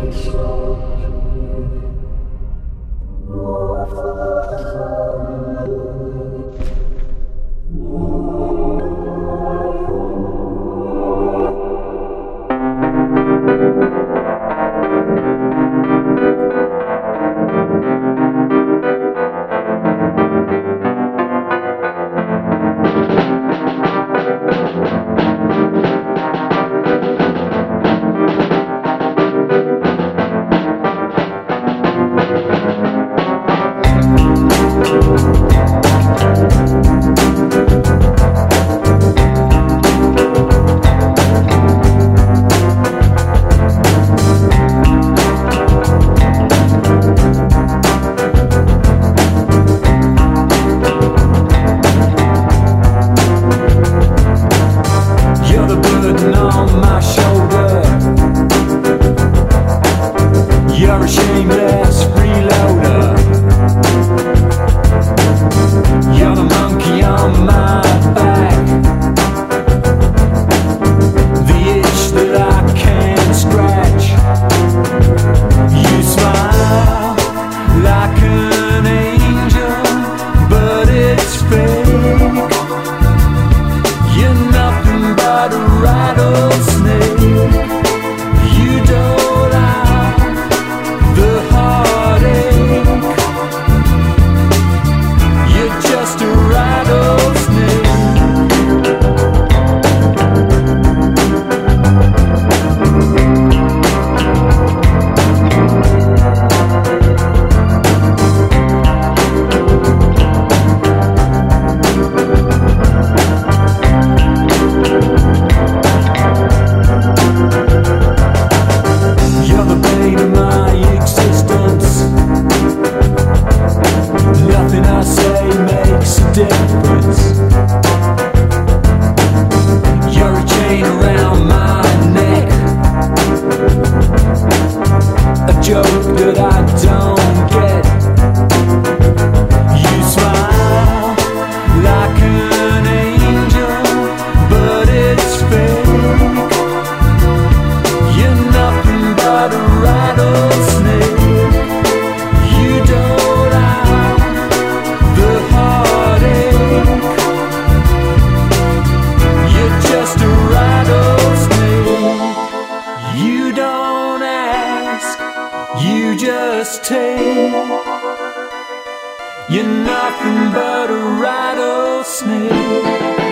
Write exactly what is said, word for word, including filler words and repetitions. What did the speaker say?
You're a shameless freeloader. You're the monkey on my back, the itch that I can't scratch. You smile like an angel, but it's fake. You're nothing but a rattlesnake. You don't have the heartache. You're just a rattlesnake. You're the bane of my existence. Nothing I say makes a difference. You're a chain around my neck, a joke that I don't get. You smile like an angel, but it's fake. You're nothing but a rattlesnake. You don't have the heartache. You're just a rattlesnake. You don't ask, you just take. You're nothing but a rattlesnake.